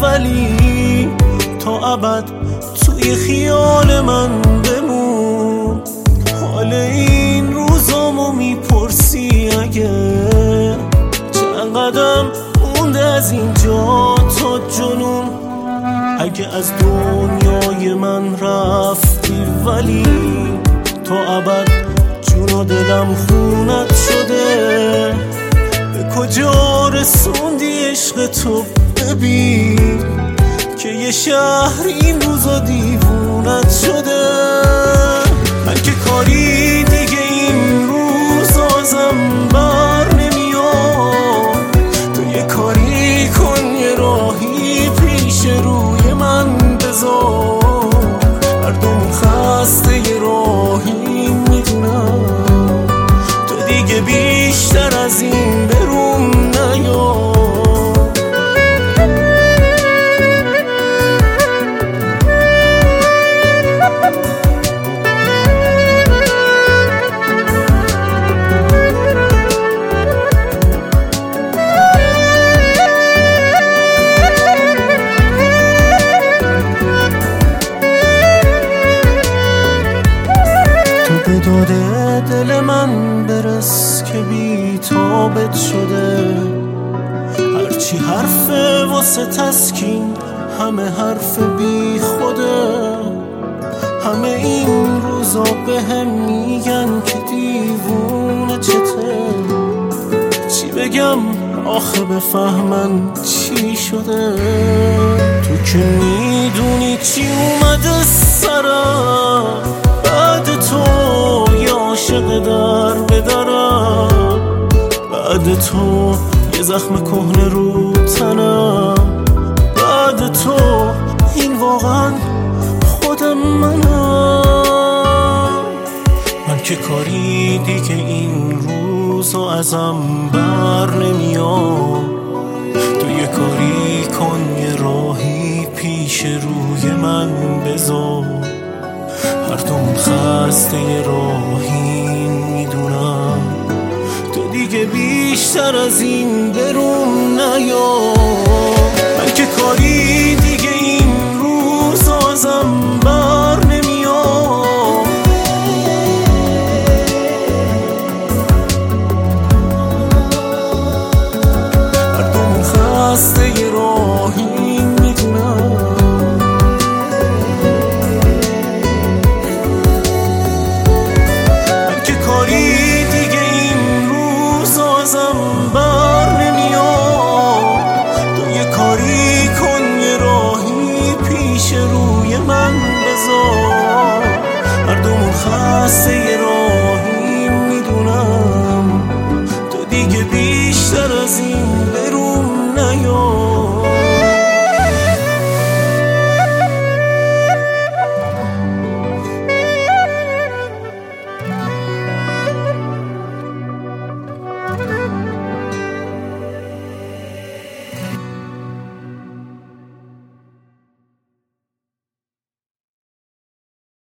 ولی تا ابد توی خیال من بمون. حال این روزامو میپرسی اگه چند قدم مونده از اینجا تا جنون. اگه از دنیای من رفتی ولی تا ابد جون و دلم خونت شده. به کجا رسوندی عشق تو ببین که یه شهر این روزا دیوونت شده. من که کاری دیگه این روز ازم بر نمیاد. تو یه کاری کن یه راهی پیش روی من بذار. مردم خسته یه راهی میدونم تو دیگه بیشتر از این بروم نیاد. به داده دل من برس که بی تابت شده. هرچی حرف واسه تسکین همه حرف بی خوده. همه این روزا به هم میگن که دیوونه چته. چی بگم آخه بفهمن چی شده. تو که میدونی چی اومده سرم. بعد تو یه عاشق در بدرم. بعد تو یه زخم کهنه رو تنم. بعد تو این واقعا خودم منم. من که کاری دیگه این روزا ازم بر نمیاد. تو یه کاری کن یه راهی پیش روی من بذار. هر خسته یه راهی میدونم تو دیگه بیشتر از این